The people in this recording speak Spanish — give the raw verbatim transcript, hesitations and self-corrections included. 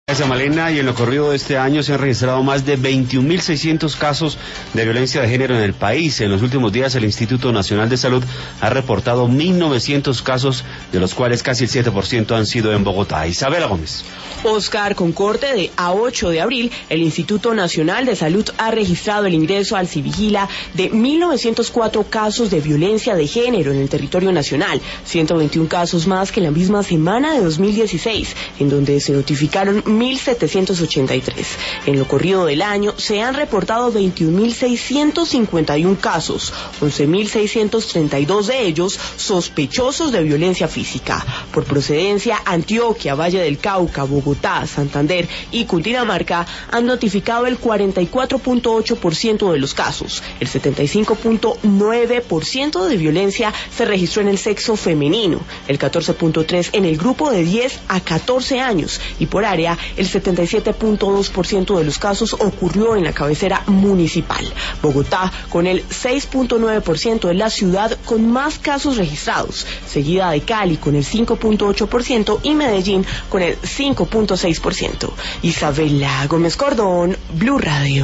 Gracias, Malena. Y en lo corrido de este año se han registrado más de veintiún mil seiscientos casos de violencia de género en el país. En los últimos días el Instituto Nacional de Salud ha reportado mil novecientos casos, de los cuales casi el siete por ciento han sido en Bogotá. Isabela Gómez. Oscar, con corte de a ocho de abril, el Instituto Nacional de Salud ha registrado el ingreso al Civigila de mil novecientos cuatro casos de violencia de género en el territorio nacional, ciento veintiún casos más que en la misma semana de dos mil dieciséis, en donde se notificaron mil setecientos ochenta y tres. En lo corrido del año se han reportado veintiún mil seiscientos cincuenta y uno casos, once mil seiscientos treinta y dos de ellos sospechosos de violencia física. Por procedencia, Antioquia, Valle del Cauca, Bogotá, Santander y Cundinamarca han notificado el cuarenta y cuatro punto ocho por ciento de los casos. El setenta y cinco punto nueve por ciento de violencia se registró en el sexo femenino, el catorce punto tres por ciento en el grupo de diez a catorce años y por área el setenta y siete punto dos por ciento de los casos ocurrió en la cabecera municipal. Bogotá, con el seis punto nueve por ciento, es la ciudad con más casos registrados, seguida de Cali con el cinco punto ocho por ciento y Medellín con el cinco punto seis por ciento. Isabela Gómez Cordón, Blue Radio.